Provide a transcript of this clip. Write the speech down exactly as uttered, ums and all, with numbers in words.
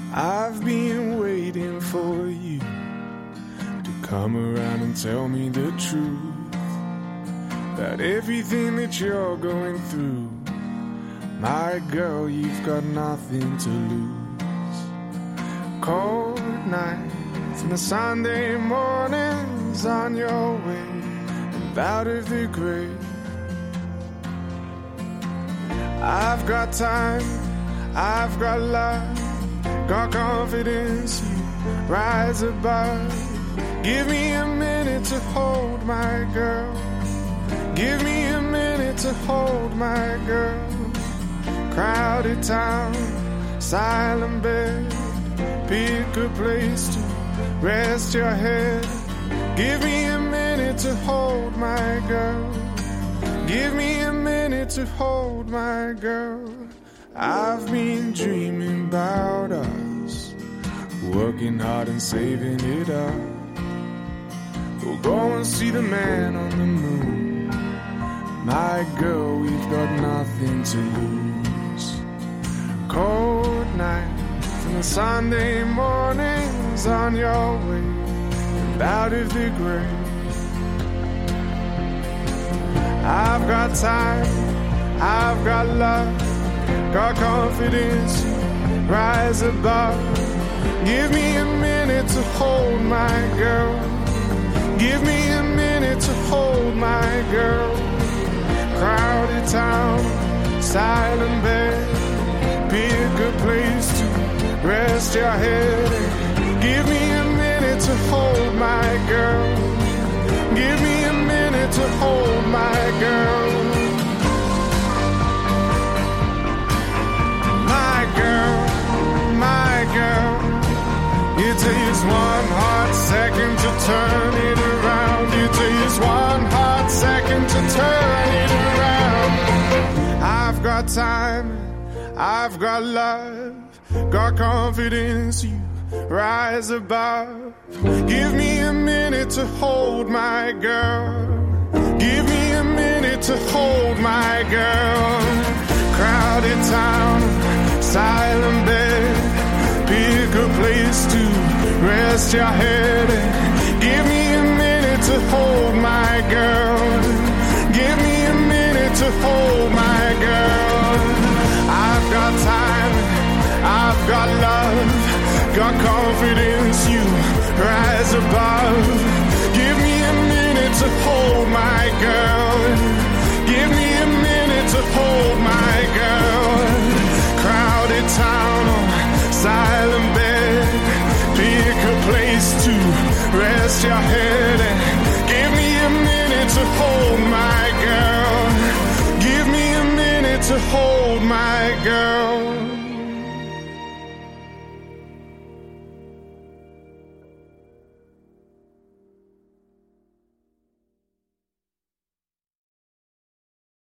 I've been waiting for you to come around and tell me the truth about everything that you're going through. My girl, you've got nothing to lose. Cold nights and the Sunday mornings on your way and out of the grave. I've got time, I've got love, got confidence, you rise above. Give me a minute to hold my girl. Give me a minute to hold my girl. Crowded town, silent bed, pick a place to rest your head. Give me a minute to hold my girl. Give me a minute to hold my girl. I've been dreaming about us, working hard and saving it up. We'll go and see the man on the moon. My girl, we've got nothing to lose. Cold nights and the Sunday mornings on your way and out of the grave. I've got time, I've got love, got confidence, rise above. Give me a minute to hold my girl. Give me a minute to hold my girl. Crowded town, silent bed, pick a place to rest your head. Give me a minute to hold my girl. Give me a minute to hold my girl. My girl, my girl. It takes one hot second to turn it around. It takes one hot second to turn it around. I've got time, I've got love, got confidence, you rise above. Give me a minute to hold my girl. Give me a minute to hold my girl. Crowded town, silent bed, pick a place to rest your head. Give me a minute to hold my girl. Give me a minute to hold my girl. I've got time, I've got love, got confidence, you rise above. Give me a minute to hold my girl. Give me a minute to hold my girl. Crowded town, silent bed, pick a place to rest your head. Give me a minute to hold my girl. Give me a minute to hold my girl.